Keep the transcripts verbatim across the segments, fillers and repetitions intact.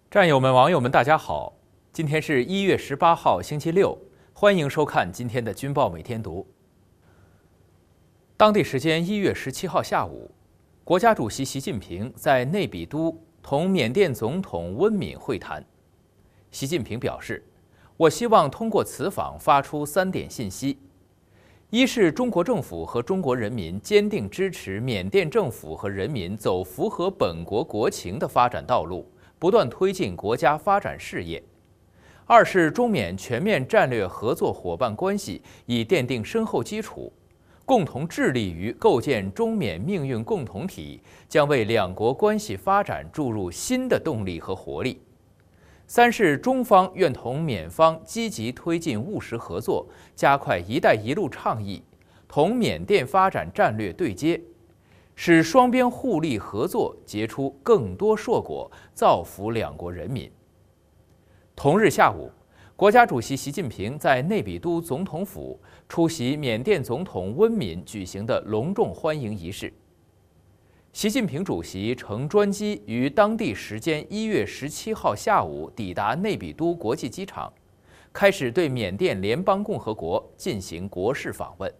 战友们、网友们，大家好！今天是一月十八号，星期六，欢迎收看今天的《军报每天读》。当地时间一月十七号下午，国家主席习近平在内比都同缅甸总统温敏会谈。习近平表示，我希望通过此访发出三点信息：一是中国政府和中国人民坚定支持缅甸政府和人民走符合本国国情的发展道路，不断推进国家发展事业；二是中缅全面战略合作伙伴关系已奠定深厚基础，共同致力于构建中缅命运共同体，将为两国关系发展注入新的动力和活力；三是中方愿同缅方积极推进务实合作，加快“一带一路”倡议，同缅甸发展战略对接，使双边互利合作结出更多硕果，造福两国人民。同日下午，国家主席习近平在内比都总统府出席缅甸总统温敏举行的隆重欢迎仪式。习近平主席乘专机于当地时间一月十七号下午抵达内比都国际机场，开始对缅甸联邦共和国进行国事访问。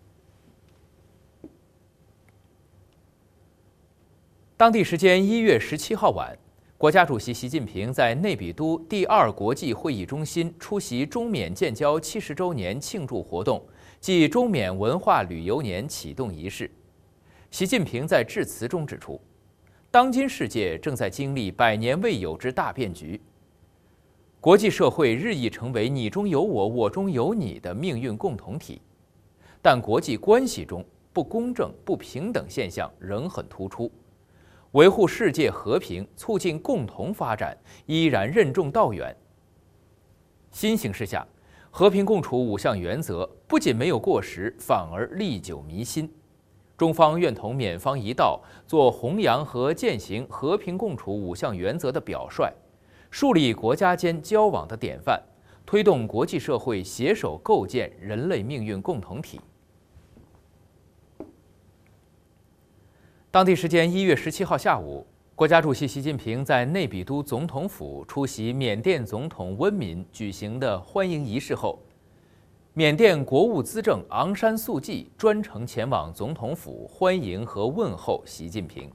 当地时间一月十七号晚，国家主席习近平在内比都第二国际会议中心出席中缅建交七十周年庆祝活动暨中缅文化旅游年启动仪式。习近平在致辞中指出，当今世界正在经历百年未有之大变局，国际社会日益成为你中有我、我中有你的命运共同体，但国际关系中不公正、不平等现象仍很突出。维护世界和平、促进共同发展依然任重道远。新形势下，和平共处五项原则不仅没有过时，反而历久弥新。中方愿同缅方一道，做弘扬和践行和平共处五项原则的表率，树立国家间交往的典范，推动国际社会携手构建人类命运共同体。当地时间一月十七号下午，国家主席习近平在内比都总统府出席缅甸总统温敏举行的欢迎仪式后，缅甸国务资政昂山素季专程前往总统府欢迎和问候习近平。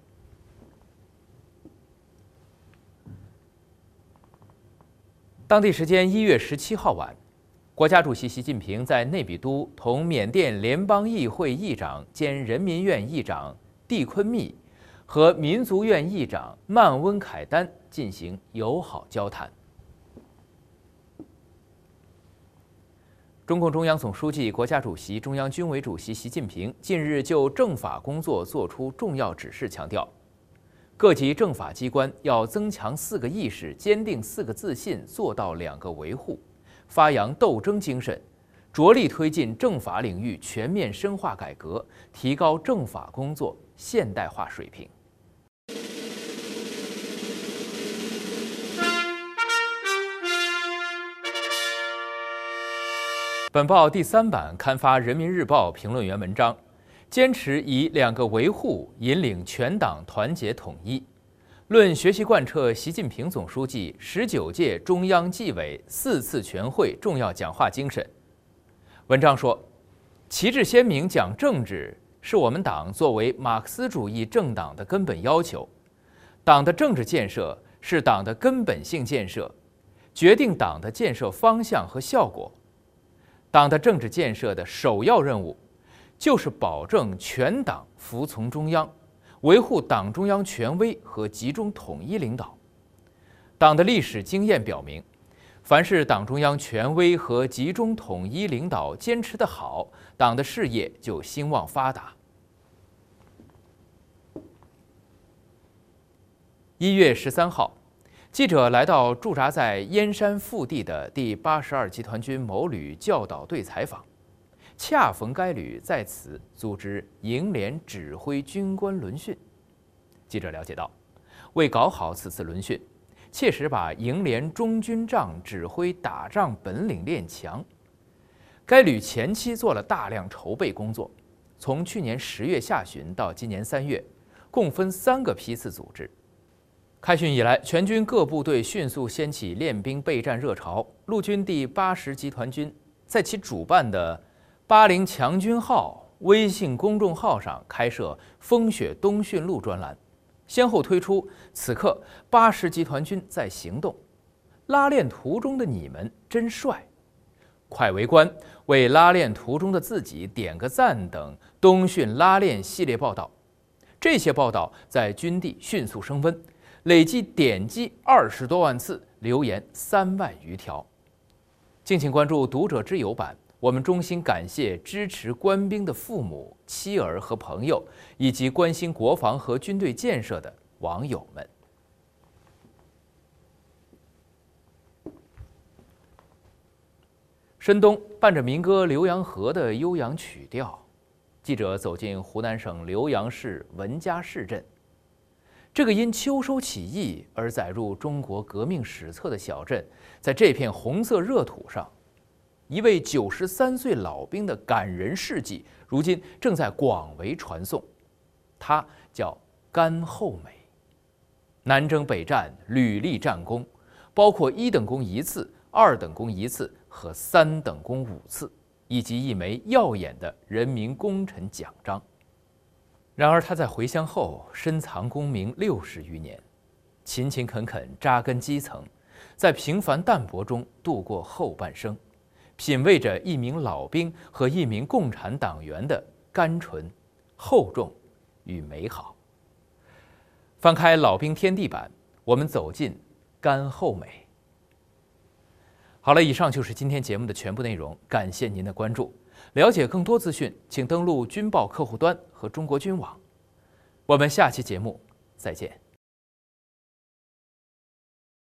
当地时间一月十七号晚，国家主席习近平在内比都同缅甸联邦议会议长兼人民院议长蒂坤密和民族院议长曼温凯丹进行友好交谈。中共中央总书记、国家主席、中央军委主席习近平近日就政法工作作出重要指示，强调，各级政法机关要增强四个意识，坚定四个自信，做到两个维护，发扬斗争精神，着力推进政法领域全面深化改革，提高政法工作现代化水平。本报第三版刊发《人民日报》评论员文章，坚持以两个维护引领全党团结统一，论学习贯彻习近平总书记十九届中央纪委四次全会重要讲话精神。文章说，旗帜鲜明讲政治是我们党作为马克思主义政党的根本要求，党的政治建设是党的根本性建设，决定党的建设方向和效果。党的政治建设的首要任务，就是保证全党服从中央，维护党中央权威和集中统一领导。党的历史经验表明，凡是党中央权威和集中统一领导坚持得好，党的事业就兴旺发达。一月十三号，记者来到驻扎在燕山腹地的第八十二集团军某旅教导队采访，恰逢该旅在此组织营连指挥军官轮训。记者了解到，为搞好此次轮训，切实把营连中军帐指挥打仗本领练强，该旅前期做了大量筹备工作，从去年十月下旬到今年三月，共分三个批次组织。 开训以来，全军各部队迅速掀起练兵备战热潮。陆军第八十集团军在其主办的“八零强军号”微信公众号上开设“风雪冬训录”专栏，先后推出“此刻八十集团军在行动”、“拉练途中的你们真帅”、“快围观，为拉练途中的自己点个赞”等冬训拉练系列报道。这些报道在军地迅速升温，累计点击二十多万次，留言三万余条。敬请关注读者之友版。我们衷心感谢支持官兵的父母、妻儿和朋友，以及关心国防和军队建设的网友们。深冬伴着民歌《浏阳河》的悠扬曲调，记者走进湖南省浏阳市文家市镇。这个因秋收起义而载入中国革命史册的小镇，在这片红色热土上，一位九十三岁老兵的感人事迹，如今正在广为传颂。他叫甘厚美，南征北战，屡立战功，包括一等功一次、二等功一次和三等功五次，以及一枚耀眼的人民功臣奖章。然而他在回乡后深藏功名六十余年，勤勤恳恳扎根基层，在平凡淡泊中度过后半生，品味着一名老兵和一名共产党员的甘醇、厚重与美好。翻开老兵天地版，我们走进甘厚美。好了，以上就是今天节目的全部内容，感谢您的关注。了解更多资讯，请登录军报客户端和中国军网。我们下期节目再见。